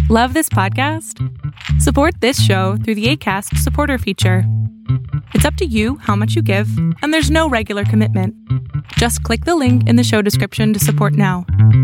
Love this podcast? Support this show through the Acast supporter feature. It's up to you how much you give, and there's no regular commitment. Just click the link in the show description to support now.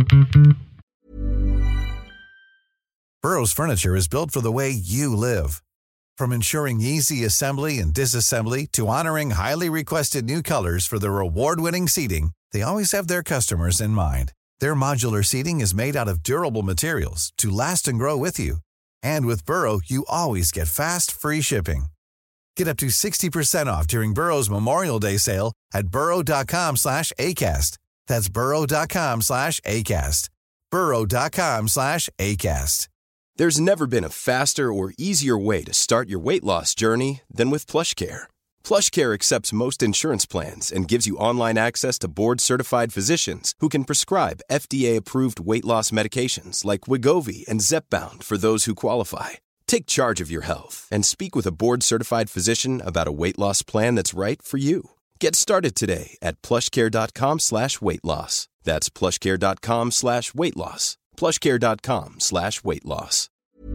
Burrow's furniture is built for the way you live. From ensuring easy assembly and disassembly to honoring highly requested new colors for their award-winning seating, they always have their customers in mind. Their modular seating is made out of durable materials to last and grow with you. And with Burrow, you always get fast, free shipping. Get up to 60% off during Burrow's Memorial Day sale at burrow.com/ACAST. That's burrow.com/ACAST. burrow.com/ACAST. There's never been a faster or easier way to start your weight loss journey than with PlushCare. PlushCare accepts most insurance plans and gives you online access to board-certified physicians who can prescribe FDA-approved weight loss medications like Wegovy and Zepbound for those who qualify. Take charge of your health and speak with a board-certified physician about a weight loss plan that's right for you. Get started today at plushcare.com/weightloss. That's plushcare.com/weightloss. plushcare.com/weightloss.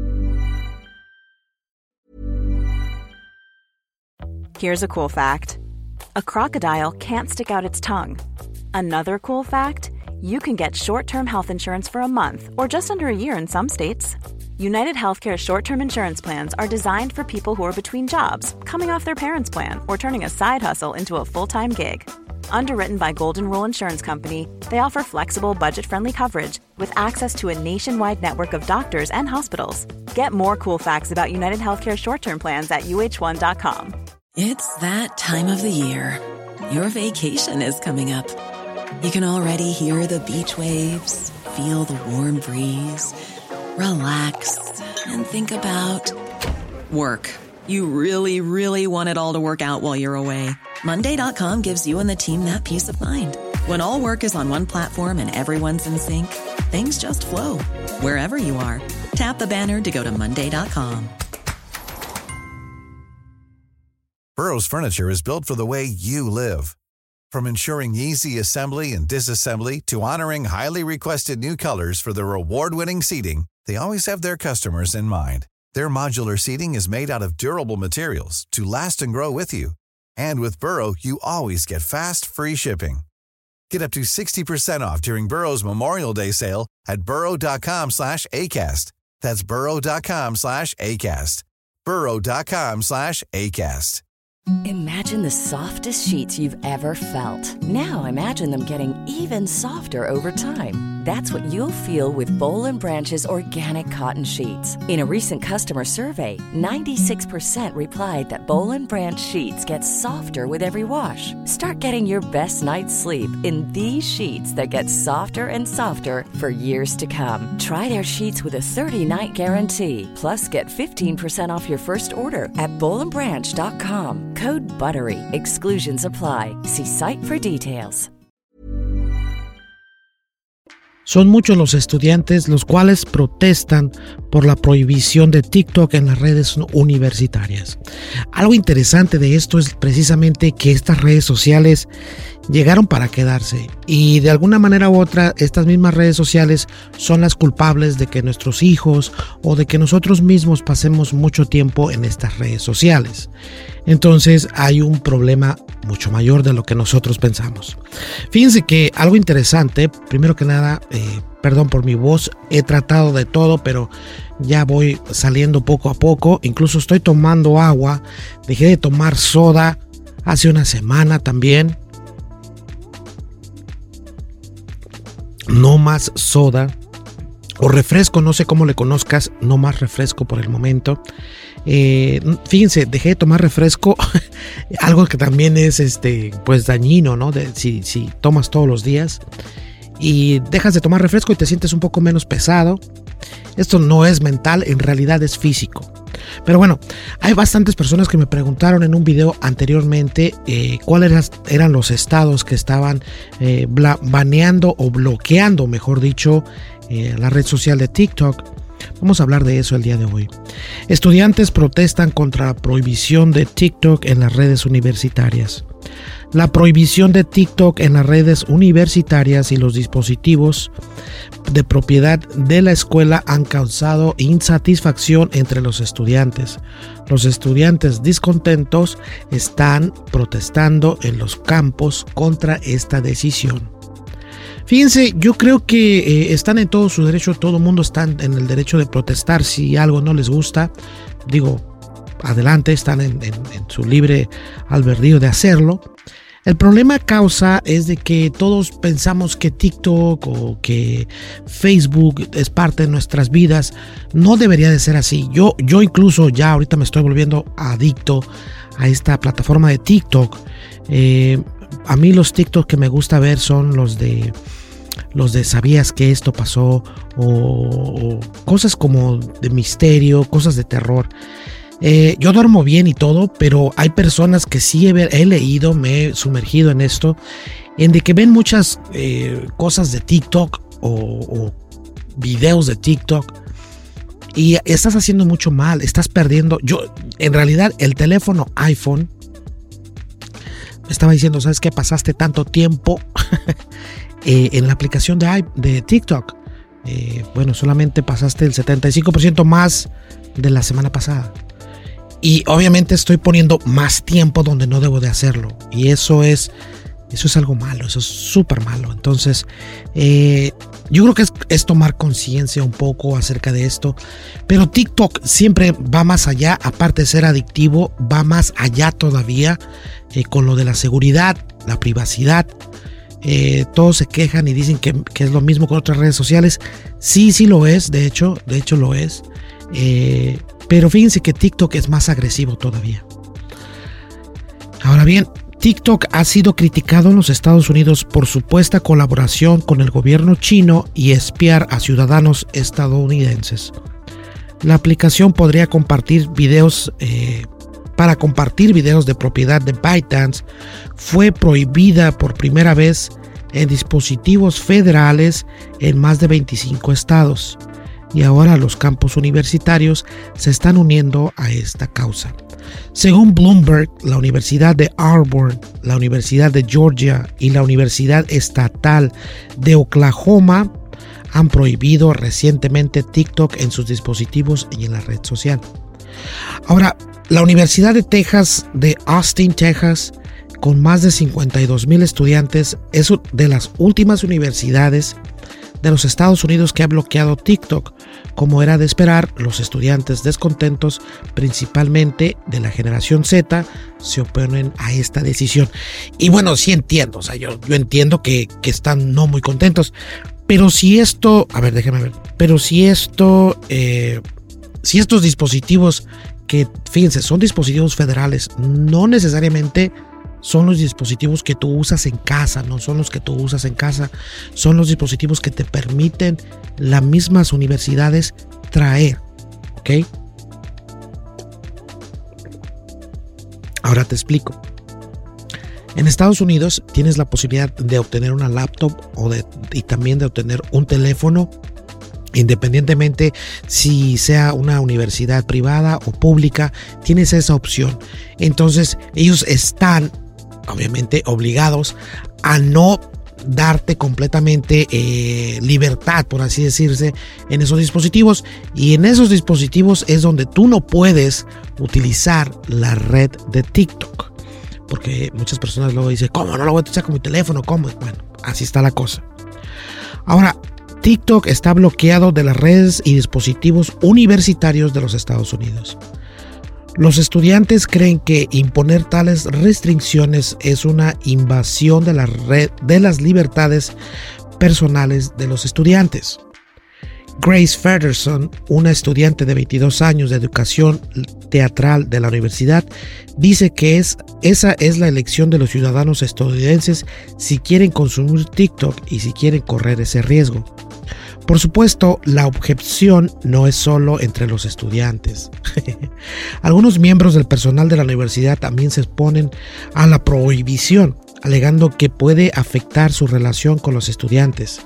Here's a cool fact. A crocodile can't stick out its tongue. Another cool fact, you can get short-term health insurance for a month or just under a year in some states. United Healthcare short-term insurance plans are designed for people who are between jobs, coming off their parents' plan, or turning a side hustle into a full-time gig. Underwritten by Golden Rule Insurance Company, they offer flexible, budget-friendly coverage with access to a nationwide network of doctors and hospitals. Get more cool facts about United Healthcare short-term plans at uh1.com. It's that time of the year. Your vacation is coming up. You can already hear the beach waves, feel the warm breeze, relax, and think about work. You really, really want it all to work out while you're away. Monday.com gives you and the team that peace of mind. When all work is on one platform and everyone's in sync, things just flow. Wherever you are, tap the banner to go to Monday.com. Burrow's furniture is built for the way you live. From ensuring easy assembly and disassembly to honoring highly requested new colors for their award-winning seating, they always have their customers in mind. Their modular seating is made out of durable materials to last and grow with you. And with Burrow, you always get fast, free shipping. Get up to 60% off during Burrow's Memorial Day sale at burrow.com/ACAST. That's burrow.com/ACAST. burrow.com/ACAST. Imagine the softest sheets you've ever felt. Now imagine them getting even softer over time. That's what you'll feel with Boll & Branch's organic cotton sheets. In a recent customer survey, 96% replied that Boll & Branch sheets get softer with every wash. Start getting your best night's sleep in these sheets that get softer and softer for years to come. Try their sheets with a 30-night guarantee. Plus, get 15% off your first order at bollandbranch.com. Code BUTTERY. Exclusions apply. See site for details. Son muchos los estudiantes los cuales protestan por la prohibición de TikTok en las redes universitarias. Algo interesante de esto es precisamente que estas redes sociales llegaron para quedarse y de alguna manera u otra estas mismas redes sociales son las culpables de que nuestros hijos o de que nosotros mismos pasemos mucho tiempo en estas redes sociales. Entonces hay un problema mucho mayor de lo que nosotros pensamos. Fíjense que algo interesante, primero que nada, perdón por mi voz, he tratado de todo, pero ya voy saliendo poco a poco. Incluso estoy tomando agua, dejé de tomar soda hace una semana también. No más soda o refresco, no sé cómo le conozcas, no más refresco por el momento. Fíjense, dejé de tomar refresco, algo que también es pues dañino, ¿no? Si tomas todos los días y dejas de tomar refresco y te sientes un poco menos pesado. Esto no es mental, en realidad es físico. Pero bueno, hay bastantes personas que me preguntaron en un video anteriormente cuáles eran los estados que estaban baneando o bloqueando, mejor dicho, la red social de TikTok. Vamos a hablar de eso el día de hoy. Estudiantes protestan contra la prohibición de TikTok en las redes universitarias. La prohibición de TikTok en las redes universitarias y los dispositivos de propiedad de la escuela han causado insatisfacción entre los estudiantes. Los estudiantes descontentos están protestando en los campos contra esta decisión. Fíjense, yo creo que están en todo su derecho, todo el mundo está en el derecho de protestar si algo no les gusta. Digo, adelante, están en su libre albedrío de hacerlo. El problema causa es de que todos pensamos que TikTok o que Facebook es parte de nuestras vidas. No debería de ser así. Yo incluso ya ahorita me estoy volviendo adicto a esta plataforma de TikTok. A mí los TikTok que me gusta ver son los de ¿sabías que esto pasó? O cosas como de misterio, cosas de terror. Yo duermo bien y todo, pero hay personas que sí he leído, me he sumergido en esto, en de que ven muchas cosas de TikTok o videos de TikTok y estás haciendo mucho mal, estás perdiendo. En realidad, el teléfono iPhone me estaba diciendo, ¿sabes qué? Pasaste tanto tiempo en la aplicación de TikTok. Bueno, solamente pasaste el 75% más de la semana pasada. Y obviamente estoy poniendo más tiempo donde no debo de hacerlo. Y eso es algo malo, eso es súper malo. Entonces, yo creo que es tomar conciencia un poco acerca de esto. Pero TikTok siempre va más allá, aparte de ser adictivo, va más allá todavía con lo de la seguridad, la privacidad. Todos se quejan y dicen que es lo mismo con otras redes sociales. Sí lo es, de hecho lo es. Pero fíjense que TikTok es más agresivo todavía. Ahora bien, TikTok ha sido criticado en los Estados Unidos por supuesta colaboración con el gobierno chino y espiar a ciudadanos estadounidenses. La aplicación podría compartir videos para compartir videos de propiedad de ByteDance. Fue prohibida por primera vez en dispositivos federales en más de 25 estados. Y ahora los campus universitarios se están uniendo a esta causa. Según Bloomberg, la Universidad de Auburn, la Universidad de Georgia y la Universidad Estatal de Oklahoma han prohibido recientemente TikTok en sus dispositivos y en la red social. Ahora, la Universidad de Texas de Austin, Texas, con más de 52,000 estudiantes, es de las últimas universidades de los Estados Unidos que ha bloqueado TikTok. Como era de esperar, los estudiantes descontentos, principalmente de la generación Z, se oponen a esta decisión. Y bueno, sí entiendo, o sea, yo entiendo que están no muy contentos, pero si esto, a ver, déjame ver, pero si estos dispositivos, que fíjense, son dispositivos federales, no necesariamente son los dispositivos que tú usas en casa, no son los que tú usas en casa, son los dispositivos que te permiten las mismas universidades traer, ¿ok? Ahora te explico. En Estados Unidos tienes la posibilidad de obtener una laptop y también de obtener un teléfono, independientemente si sea una universidad privada o pública, tienes esa opción. Entonces ellos están obviamente obligados a no darte completamente libertad, por así decirse, en esos dispositivos. Y en esos dispositivos es donde tú no puedes utilizar la red de TikTok, porque muchas personas luego dicen, ¿cómo no lo voy a utilizar con mi teléfono? ¿Cómo? Bueno, así está la cosa. Ahora, TikTok está bloqueado de las redes y dispositivos universitarios de los Estados Unidos. Los estudiantes creen que imponer tales restricciones es una invasión de las libertades personales de los estudiantes. Grace Federson, una estudiante de 22 años de educación teatral de la universidad, dice que esa es la elección de los ciudadanos estadounidenses si quieren consumir TikTok y si quieren correr ese riesgo. Por supuesto, la objeción no es solo entre los estudiantes. Algunos miembros del personal de la universidad también se oponen a la prohibición, alegando que puede afectar su relación con los estudiantes.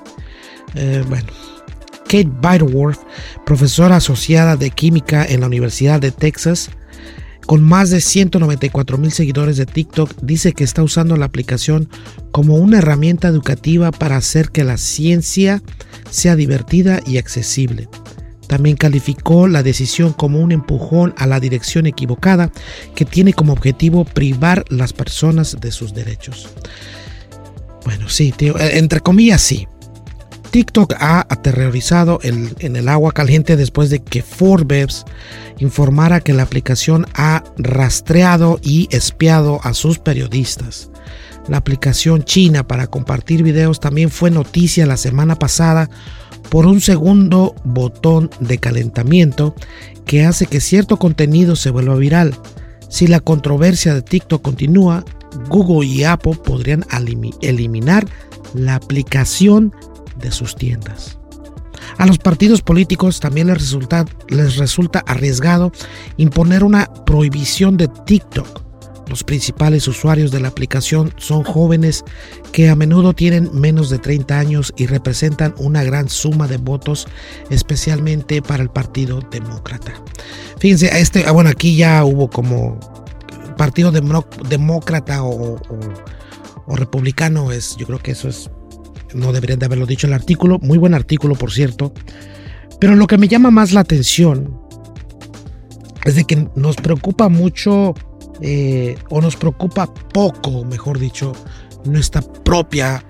Kate Butterworth, profesora asociada de química en la Universidad de Texas, con más de 194,000 seguidores de TikTok, dice que está usando la aplicación como una herramienta educativa para hacer que la ciencia sea divertida y accesible. También calificó la decisión como un empujón a la dirección equivocada que tiene como objetivo privar a las personas de sus derechos. Bueno, sí, tío, entre comillas, sí. TikTok ha aterrorizado en el agua caliente después de que Forbes informara que la aplicación ha rastreado y espiado a sus periodistas. La aplicación china para compartir videos también fue noticia la semana pasada por un segundo botón de calentamiento que hace que cierto contenido se vuelva viral. Si la controversia de TikTok continúa, Google y Apple podrían eliminar la aplicación de sus tiendas. A los partidos políticos también les resulta arriesgado imponer una prohibición de TikTok. Los principales usuarios de la aplicación son jóvenes que a menudo tienen menos de 30 años y representan una gran suma de votos, especialmente para el Partido Demócrata. Fíjense, aquí ya hubo como Partido Demócrata o Republicano, yo creo que eso es. No deberían de haberlo dicho en el artículo. Muy buen artículo, por cierto. Pero lo que me llama más la atención es de que nos preocupa mucho, o nos preocupa poco, mejor dicho, nuestra propia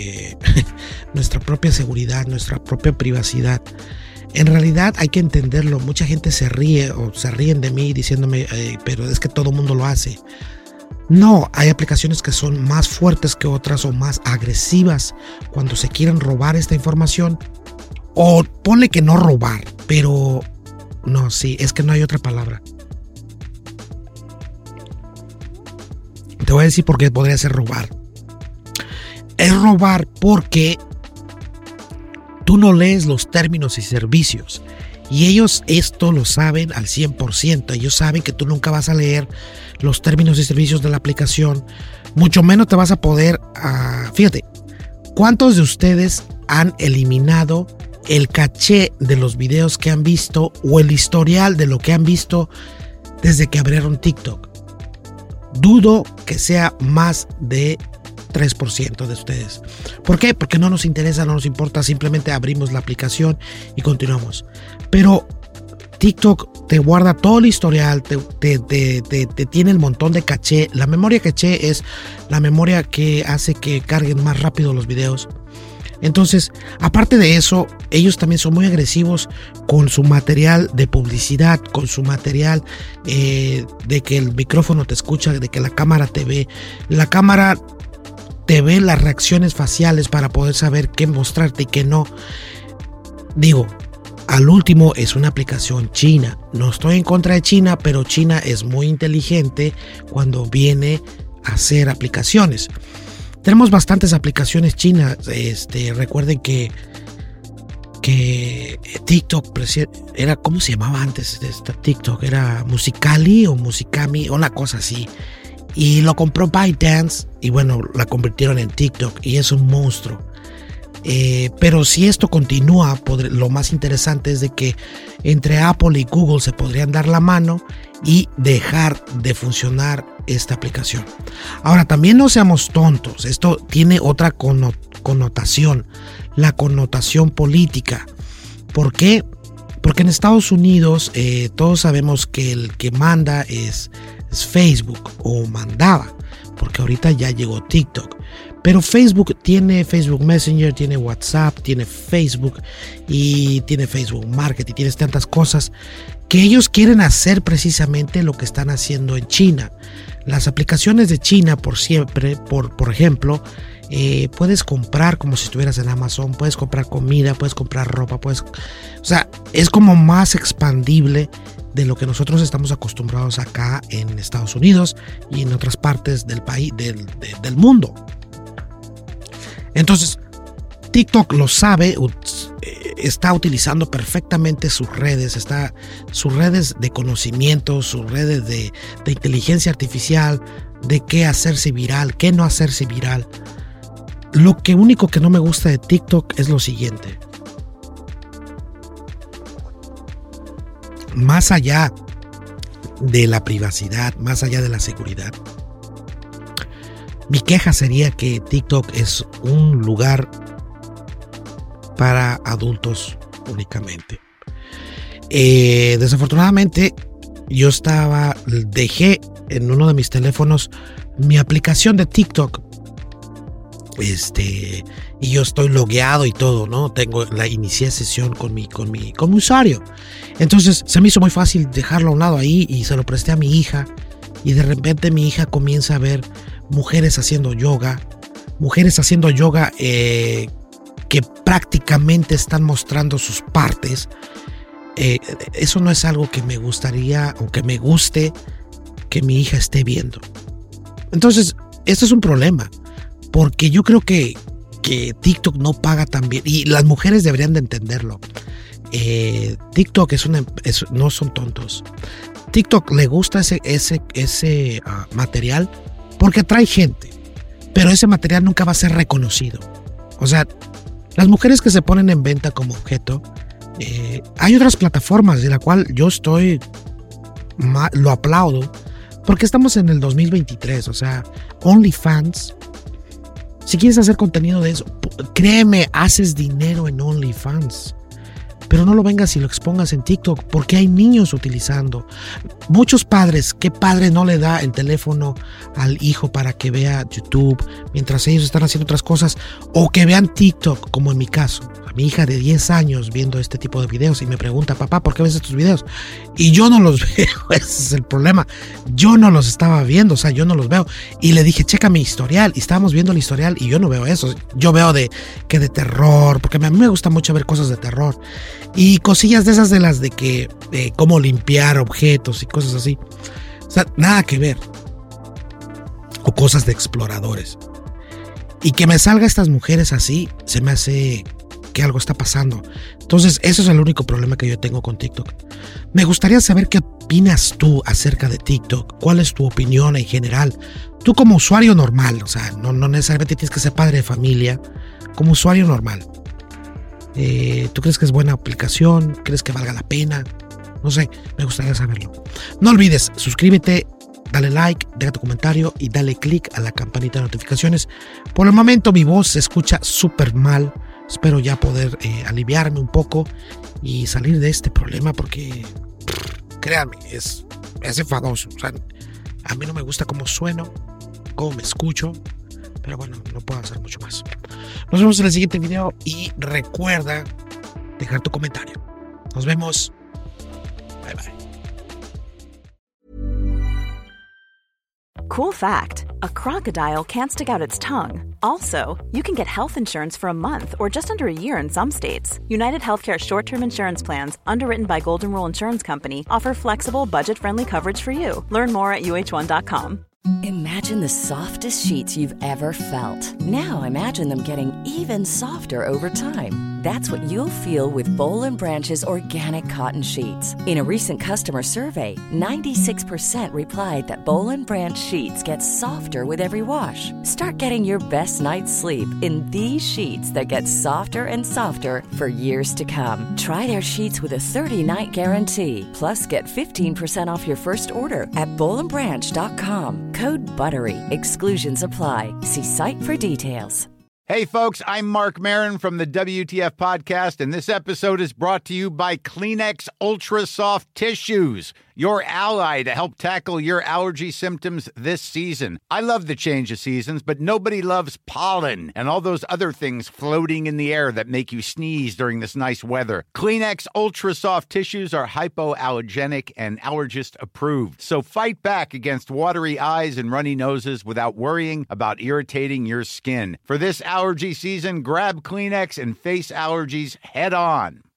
seguridad, nuestra propia privacidad. En realidad hay que entenderlo. Mucha gente se ríen de mí diciéndome, pero es que todo el mundo lo hace. No, hay aplicaciones que son más fuertes que otras o más agresivas cuando se quieren robar esta información. O ponle que no robar, pero no, sí, es que no hay otra palabra. Te voy a decir por qué podría ser robar. Es robar porque tú no lees los términos y servicios. Y ellos esto lo saben al 100%. Ellos saben que tú nunca vas a leer los términos y servicios de la aplicación. Mucho menos te vas a poder... Fíjate, ¿cuántos de ustedes han eliminado el caché de los videos que han visto o el historial de lo que han visto desde que abrieron TikTok? Dudo que sea más de 3% de ustedes. ¿Por qué? Porque no nos interesa, no nos importa, simplemente abrimos la aplicación y continuamos. Pero TikTok te guarda todo el historial, te tiene el montón de caché. La memoria caché es la memoria que hace que carguen más rápido los videos. Entonces, aparte de eso, ellos también son muy agresivos con su material de publicidad, con su material de que el micrófono te escucha, de que la cámara te ve. La cámara te ve las reacciones faciales para poder saber qué mostrarte y qué no. Digo, al último es una aplicación china. No estoy en contra de China, pero China es muy inteligente cuando viene a hacer aplicaciones. Tenemos bastantes aplicaciones chinas. Recuerden que TikTok era, ¿cómo se llamaba antes de esta TikTok? Era Musicali o Musicami, una cosa así. Y lo compró ByteDance y bueno, la convirtieron en TikTok y es un monstruo. Pero si esto continúa, lo más interesante es de que entre Apple y Google se podrían dar la mano y dejar de funcionar esta aplicación. Ahora, también no seamos tontos. Esto tiene otra connotación, la connotación política. ¿Por qué? Porque en Estados Unidos todos sabemos que el que manda es Facebook, o mandaba, porque ahorita ya llegó TikTok. Pero Facebook tiene Facebook Messenger, tiene WhatsApp, tiene Facebook y tiene Facebook Market y tienes tantas cosas que ellos quieren hacer precisamente lo que están haciendo en China. Las aplicaciones de China por ejemplo, puedes comprar como si estuvieras en Amazon, puedes comprar comida, puedes comprar ropa, o sea, es como más expandible de lo que nosotros estamos acostumbrados acá en Estados Unidos y en otras partes del país, del mundo. Entonces, TikTok lo sabe, está utilizando perfectamente sus redes de conocimiento, sus redes de inteligencia artificial, de qué hacerse viral, qué no hacerse viral. Lo único que no me gusta de TikTok es lo siguiente. Más allá de la privacidad, más allá de la seguridad. Mi queja sería que TikTok es un lugar para adultos únicamente. Desafortunadamente, yo dejé en uno de mis teléfonos mi aplicación de TikTok. Y yo estoy logueado y todo, ¿no? Inicié sesión con mi usuario. Entonces se me hizo muy fácil dejarlo a un lado ahí y se lo presté a mi hija. Y de repente mi hija comienza a ver mujeres haciendo yoga que prácticamente están mostrando sus partes. Eso no es algo que me gustaría o que me guste que mi hija esté viendo. Entonces, esto es un problema, porque yo creo que TikTok no paga tan bien, y las mujeres deberían de entenderlo. TikTok no son tontos. TikTok le gusta ese material porque atrae gente, pero ese material nunca va a ser reconocido. O sea, las mujeres que se ponen en venta como objeto, hay otras plataformas de la cual yo lo aplaudo, porque estamos en el 2023, o sea, OnlyFans. Si quieres hacer contenido de eso, créeme, haces dinero en OnlyFans. Pero no lo vengas y lo expongas en TikTok, porque hay niños utilizando. Muchos padres, ¿qué padre no le da el teléfono al hijo para que vea YouTube mientras ellos están haciendo otras cosas? O que vean TikTok, como en mi caso. A mi hija de 10 años viendo este tipo de videos y me pregunta, papá, ¿por qué ves estos videos? Y yo no los veo, ese es el problema. Yo no los estaba viendo, o sea, yo no los veo. Y le dije, checa mi historial. Y estábamos viendo el historial y yo no veo eso. Yo veo de terror, porque a mí me gusta mucho ver cosas de terror. Y cosillas de esas de que cómo limpiar objetos y cosas así. O sea, nada que ver. O cosas de exploradores. Y que me salga estas mujeres así, se me hace que algo está pasando. Entonces, eso es el único problema que yo tengo con TikTok. Me gustaría saber qué opinas tú acerca de TikTok. ¿Cuál es tu opinión en general? Tú como usuario normal, o sea, no necesariamente tienes que ser padre de familia. Como usuario normal. ¿Tú crees que es buena aplicación? ¿Crees que valga la pena? No sé, me gustaría saberlo. No olvides, suscríbete, dale like, deja tu comentario y dale click a la campanita de notificaciones. Por el momento mi voz se escucha súper mal. Espero ya poder aliviarme un poco y salir de este problema, porque créanme, es enfadoso. O sea, a mí no me gusta cómo sueno, cómo me escucho. Pero bueno, no puedo hacer mucho más. Nos vemos en el siguiente video y recuerda dejar tu comentario. Nos vemos. Bye bye. Cool fact, a crocodile can't stick out its tongue. Also, you can get health insurance for a month or just under a year in some states. United Healthcare short-term insurance plans, underwritten by Golden Rule Insurance Company, offer flexible, budget-friendly coverage for you. Learn more at uh1.com. Imagine the softest sheets you've ever felt. Now imagine them getting even softer over time. That's what you'll feel with Boll & Branch's organic cotton sheets. In a recent customer survey, 96% replied that Boll & Branch sheets get softer with every wash. Start getting your best night's sleep in these sheets that get softer and softer for years to come. Try their sheets with a 30-night guarantee. Plus, get 15% off your first order at bollandbranch.com. Code BUTTERY. Exclusions apply. See site for details. Hey, folks, I'm Mark Maron from the WTF Podcast, and this episode is brought to you by Kleenex Ultra Soft Tissues, your ally to help tackle your allergy symptoms this season. I love the change of seasons, but nobody loves pollen and all those other things floating in the air that make you sneeze during this nice weather. Kleenex Ultra Soft Tissues are hypoallergenic and allergist approved, so fight back against watery eyes and runny noses without worrying about irritating your skin. For this allergy season, grab Kleenex and face allergies head on.